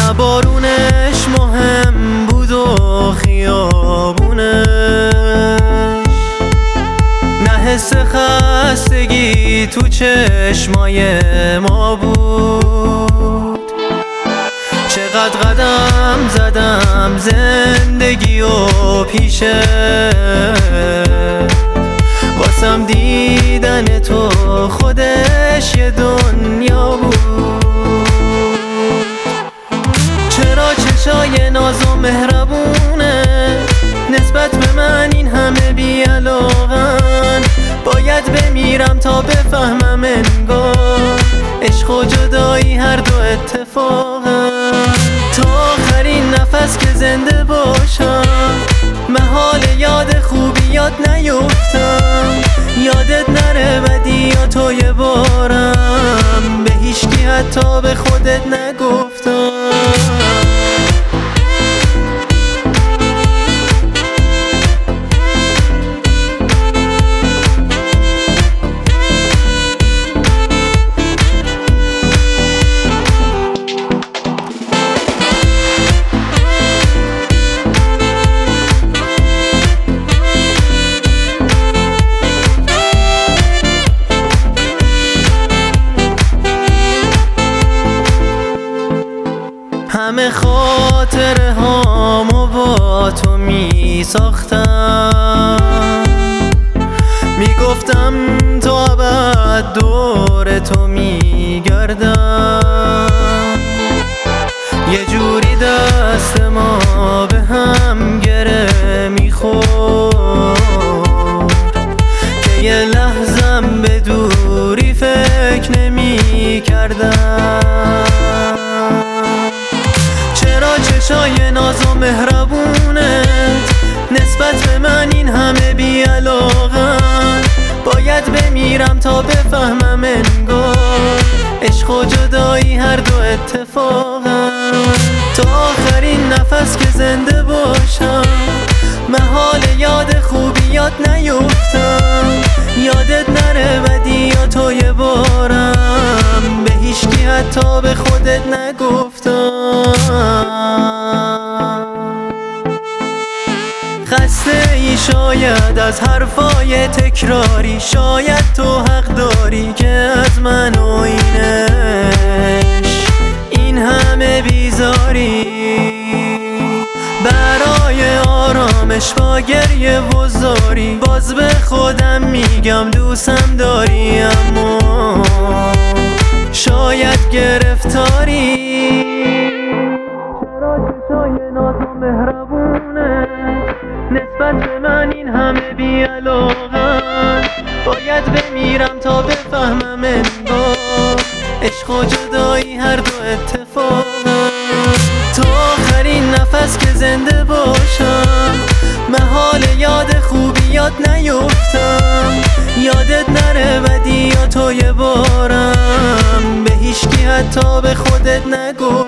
نه بارونش مهم بود و خیابونش، نه حس خستگی تو چشمای ما بود. چقدر قدم زدم زندگی و پیشه، واسم دیدن تو خودش یه دنیا بود. چرا چشای ناز و مهربونه نسبت به من این همه بی‌علاقن؟ باید بمیرم تا بفهمم انگار عشق و جدایی هر دو اتفاقن. تا آخرین نفس که زنده باشم محال یاد خوبیات نیفتم، یادت نره بدی یا تو یه بارم به هیچکی حتی به خودت نگفتم. همه خاطره هامو با تو می ساختم، می گفتم تو ابد دور تو می گردم. یه جوری دست ما به هم گره می خورد که یه لحظم به دوری فکر نمی کردم. چشای ناز و مهربونت نسبت به من این همه بی‌علاقن؟ باید بمیرم تا بفهمم انگار عشق و جدایی هر دو اتفاقن. تا آخرین نفس که زنده باشم محال یاد خوبیات نیفتم، یادت نره بدی یا تو یه بارم به هیچکی حتی به خودت نگفتم. خسته ای شاید از حرفای تکراری، شاید تو حق داری که از من و اینش این همه بیزاری. برای آرامش با گریه و زاری باز به خودم میگم دوستم داری، اما شاید گرفتاری. چرا چشای ناز و مهربونه نسبت به من این همه بی‌علاقن؟ باید بمیرم تا بفهمم انگار عشق و جدایی هر دو اتفاقن. تا آخرین نفس که زنده باشم محال یاد خوبیات نیفتم، یادت نره بدی یا تو یه بارم به هیچکی حتی به خودت نگو.